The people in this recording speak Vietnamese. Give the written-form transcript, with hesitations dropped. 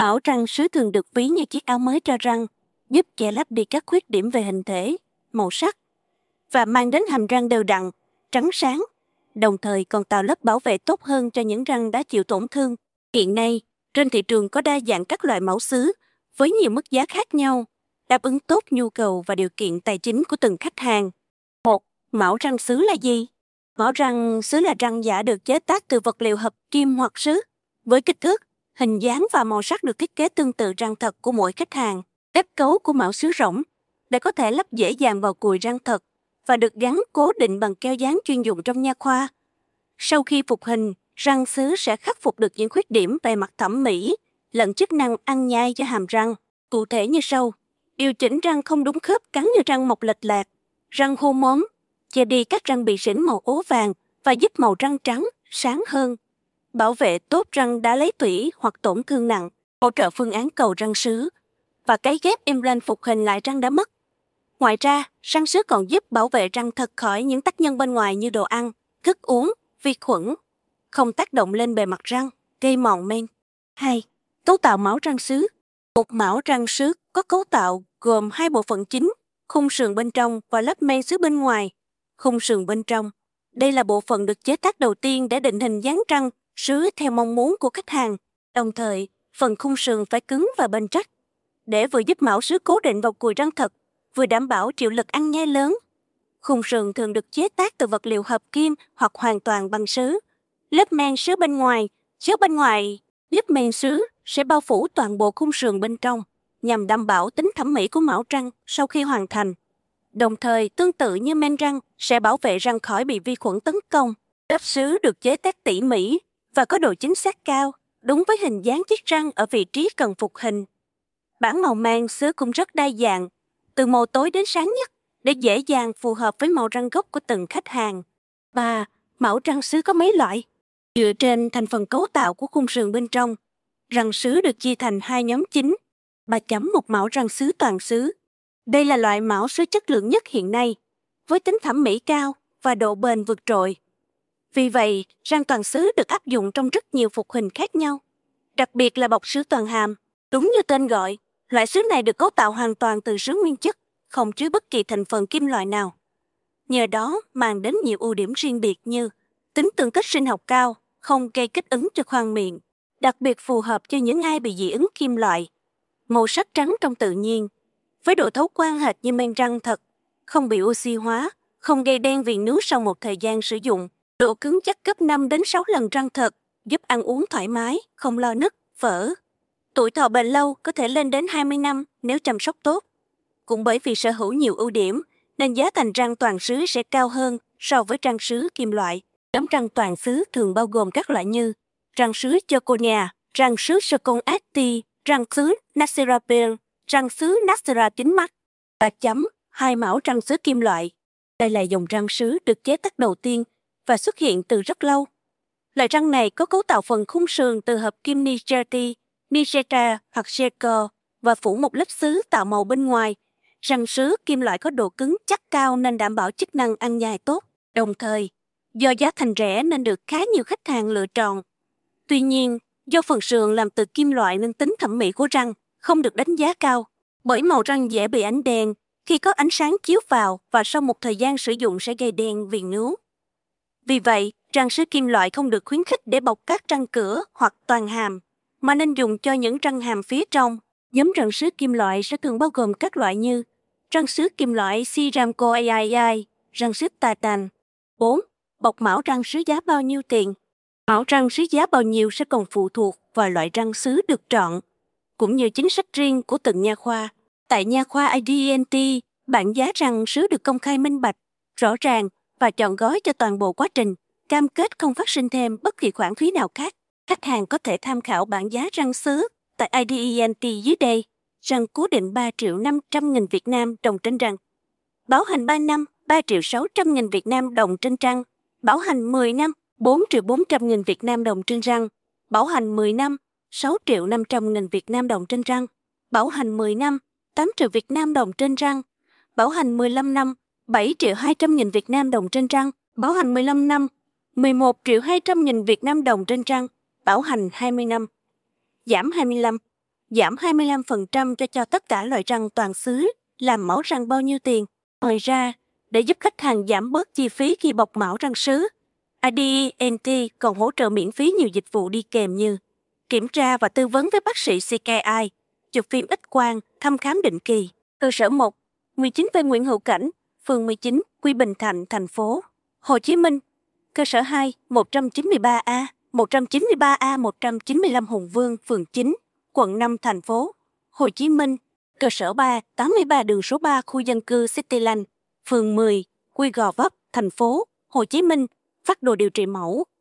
Ảo răng sứ thường được ví như chiếc áo mới cho răng, giúp che lấp đi các khuyết điểm về hình thể, màu sắc và mang đến hàm răng đều đặn, trắng sáng, đồng thời còn tạo lớp bảo vệ tốt hơn cho những răng đã chịu tổn thương. Hiện nay, trên thị trường có đa dạng các loại mẫu sứ với nhiều mức giá khác nhau, đáp ứng tốt nhu cầu và điều kiện tài chính của từng khách hàng. 1. Mão răng sứ là gì? Mão răng sứ là răng giả được chế tác từ vật liệu hợp kim hoặc sứ, với kích thước, hình dáng và màu sắc được thiết kế tương tự răng thật của mỗi khách hàng. Kết cấu của mão sứ rỗng để có thể lắp dễ dàng vào cùi răng thật và được gắn cố định bằng keo dán chuyên dụng trong nha khoa. Sau khi phục hình, răng sứ sẽ khắc phục được những khuyết điểm về mặt thẩm mỹ lẫn chức năng ăn nhai cho hàm răng. Cụ thể như sau: điều chỉnh răng không đúng khớp cắn như răng mọc lệch lạc, răng khô móm, che đi các răng bị sỉn màu ố vàng và giúp màu răng trắng, sáng hơn. Bảo vệ tốt răng đã lấy tủy hoặc tổn thương nặng, hỗ trợ phương án cầu răng sứ và cấy ghép implant phục hình lại răng đã mất. Ngoài ra, răng sứ còn giúp bảo vệ răng thật khỏi những tác nhân bên ngoài như đồ ăn, thức uống, vi khuẩn, không tác động lên bề mặt răng, gây mòn men. 2. Cấu tạo mão răng sứ. Một mão răng sứ có cấu tạo gồm hai bộ phận chính, khung sườn bên trong và lớp men sứ bên ngoài. Khung sườn bên trong. Đây là bộ phận được chế tác đầu tiên để định hình dáng răng sứ theo mong muốn của khách hàng. Đồng thời, phần khung sườn phải cứng và bền chắc, để vừa giúp mão sứ cố định vào cùi răng thật, vừa đảm bảo chịu lực ăn nhai lớn. Khung sườn thường được chế tác từ vật liệu hợp kim hoặc hoàn toàn bằng sứ. Lớp men sứ bên ngoài, lớp men sứ sẽ bao phủ toàn bộ khung sườn bên trong, nhằm đảm bảo tính thẩm mỹ của mão răng sau khi hoàn thành. Đồng thời, tương tự như men răng, sẽ bảo vệ răng khỏi bị vi khuẩn tấn công. Lớp sứ được chế tác tỉ mỉ và có độ chính xác cao, đúng với hình dáng chiếc răng ở vị trí cần phục hình. Bảng màu men sứ cũng rất đa dạng, từ màu tối đến sáng nhất, để dễ dàng phù hợp với màu răng gốc của từng khách hàng. 3. Mão răng sứ có mấy loại? Dựa trên thành phần cấu tạo của khung sườn bên trong, răng sứ được chia thành hai nhóm chính. 3.1 Mão răng sứ toàn sứ. Đây là loại mão sứ chất lượng nhất hiện nay, với tính thẩm mỹ cao và độ bền vượt trội. Vì vậy, răng toàn sứ được áp dụng trong rất nhiều phục hình khác nhau, đặc biệt là bọc sứ toàn hàm. Đúng như tên gọi, loại sứ này được cấu tạo hoàn toàn từ sứ nguyên chất, không chứa bất kỳ thành phần kim loại nào. Nhờ đó mang đến nhiều ưu điểm riêng biệt như tính tương thích sinh học cao, không gây kích ứng cho khoang miệng, đặc biệt phù hợp cho những ai bị dị ứng kim loại. Màu sắc trắng trong tự nhiên, với độ thấu quang hệt như men răng thật, không bị oxy hóa, không gây đen viền nướu sau một thời gian sử dụng. Độ cứng chắc gấp 5 đến 6 lần răng thật, giúp ăn uống thoải mái, không lo nứt, vỡ. Tuổi thọ bền lâu có thể lên đến 20 năm nếu chăm sóc tốt. Cũng bởi vì sở hữu nhiều ưu điểm, nên giá thành răng toàn sứ sẽ cao hơn so với răng sứ kim loại. Nhóm răng toàn sứ thường bao gồm các loại như răng sứ zirconia, răng sứ zircon st, răng sứ Nacera Pearl, răng sứ Nacera kính mắt. 3.2 Mão răng sứ kim loại. Đây là dòng răng sứ được chế tác đầu tiên và xuất hiện từ rất lâu. Loại răng này có cấu tạo phần khung sườn từ hợp kim Nigerti, Nigeta hoặc Zircon và phủ một lớp sứ tạo màu bên ngoài. Răng sứ kim loại có độ cứng chắc cao nên đảm bảo chức năng ăn nhai tốt. Đồng thời, do giá thành rẻ nên được khá nhiều khách hàng lựa chọn. Tuy nhiên, do phần sườn làm từ kim loại nên tính thẩm mỹ của răng không được đánh giá cao, bởi màu răng dễ bị ánh đèn khi có ánh sáng chiếu vào và sau một thời gian sử dụng sẽ gây đen viền nướu. Vì vậy, răng sứ kim loại không được khuyến khích để bọc các răng cửa hoặc toàn hàm, mà nên dùng cho những răng hàm phía trong. Nhóm răng sứ kim loại sẽ thường bao gồm các loại như răng sứ kim loại Ceramco AI, răng sứ Titan. 4. Bọc mão răng sứ giá bao nhiêu tiền? Mão răng sứ giá bao nhiêu sẽ còn phụ thuộc vào loại răng sứ được chọn, cũng như chính sách riêng của từng nha khoa. Tại nha khoa IDENT, bảng giá răng sứ được công khai minh bạch, rõ ràng và trọn gói cho toàn bộ quá trình, cam kết không phát sinh thêm bất kỳ khoản phí nào khác. Khách hàng có thể tham khảo bảng giá răng sứ tại IDENT dưới đây. Răng cố định 3.500.000 Việt Nam đồng trên răng. Bảo hành 3 năm 3.600.000 Việt Nam đồng trên răng. Bảo hành 10 năm 4.400.000 Việt Nam đồng trên răng. Bảo hành 10 năm 6.500.000 Việt Nam đồng trên răng. Bảo hành 10 năm 8 triệu Việt Nam đồng trên răng. Bảo hành 15 năm 7.200.000 Việt Nam đồng trên răng. Bảo hành 15 năm 11.200.000 Việt Nam đồng trên răng. Bảo hành 20 năm giảm 25 giảm 25% cho tất cả loại răng toàn xứ, làm mẫu răng bao nhiêu tiền. Ngoài ra, để giúp khách hàng giảm bớt chi phí khi bọc mẫu răng sứ, AD&T còn hỗ trợ miễn phí nhiều dịch vụ đi kèm như kiểm tra và tư vấn với bác sĩ CKI, chụp phim X-quang, thăm khám định kỳ. Cơ sở 1, 19V Nguyễn Hữu Cảnh, phường 19, Quy Bình Thạnh, thành phố Hồ Chí Minh. Cơ sở 2, 193A, 193A 195 Hùng Vương, phường 9, quận 5, thành phố Hồ Chí Minh. Cơ sở 3, 83 đường số 3 khu dân cư Cityland, phường 10, Quy Gò Vấp, thành phố Hồ Chí Minh. Phác đồ điều trị mẫu